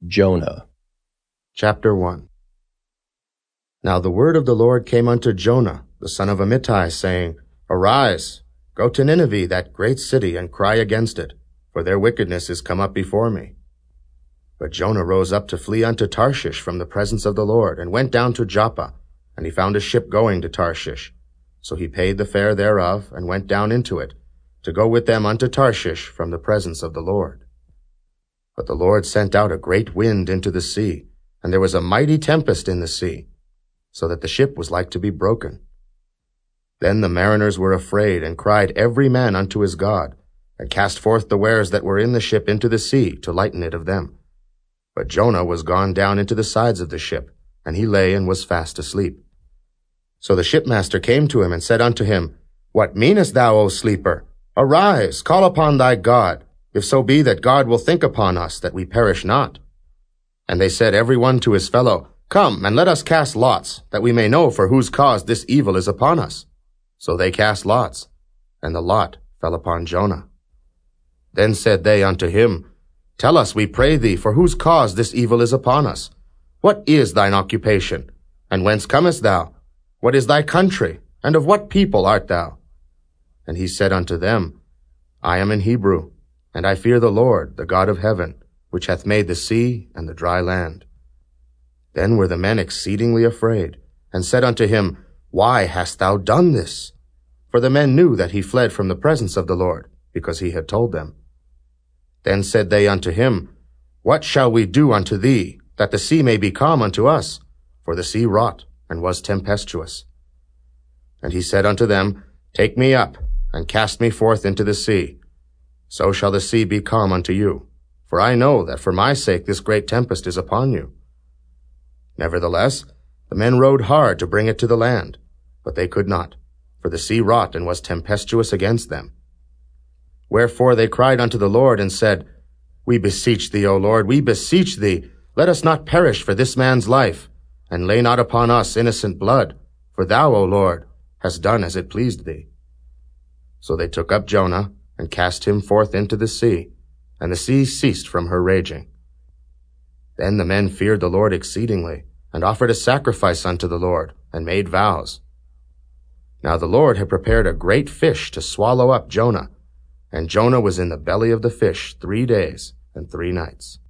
Jonah. Chapter 1. Now the word of the Lord came unto Jonah, the son of Amittai, saying, Arise, go to Nineveh, that great city, and cry against it, for their wickedness is come up before me. But Jonah rose up to flee unto Tarshish from the presence of the Lord, and went down to Joppa, and he found a ship going to Tarshish. So he paid the fare thereof, and went down into it, to go with them unto Tarshish from the presence of the Lord. But the Lord sent out a great wind into the sea, and there was a mighty tempest in the sea, so that the ship was like to be broken. Then the mariners were afraid, and cried every man unto his God, and cast forth the wares that were in the ship into the sea, to lighten it of them. But Jonah was gone down into the sides of the ship, and he lay and was fast asleep. So the shipmaster came to him, and said unto him, What meanest thou, O sleeper? Arise, call upon thy God, if so be that God will think upon us, that we perish not. And they said every one to his fellow, Come, and let us cast lots, that we may know for whose cause this evil is upon us. So they cast lots, and the lot fell upon Jonah. Then said they unto him, Tell us, we pray thee, for whose cause this evil is upon us. What is thine occupation? And whence comest thou? What is thy country? And of what people art thou? And he said unto them, I am an Hebrew, and I fear the Lord, the God of heaven, which hath made the sea and the dry land. Then were the men exceedingly afraid, and said unto him, Why hast thou done this? For the men knew that he fled from the presence of the Lord, because he had told them. Then said they unto him, What shall we do unto thee, that the sea may be calm unto us? For the sea wrought, and was tempestuous. And he said unto them, Take me up, and cast me forth into the sea. So shall the sea be calm unto you. For I know that for my sake this great tempest is upon you. Nevertheless, the men rowed hard to bring it to the land, but they could not, for the sea wrought and was tempestuous against them. Wherefore they cried unto the Lord, and said, We beseech thee, O Lord, we beseech thee, let us not perish for this man's life, and lay not upon us innocent blood, for thou, O Lord, hast done as it pleased thee. So they took up Jonah, and cast him forth into the sea, and the sea ceased from her raging. Then the men feared the Lord exceedingly, and offered a sacrifice unto the Lord, and made vows. Now the Lord had prepared a great fish to swallow up Jonah, and Jonah was in the belly of the fish 3 days and 3 nights.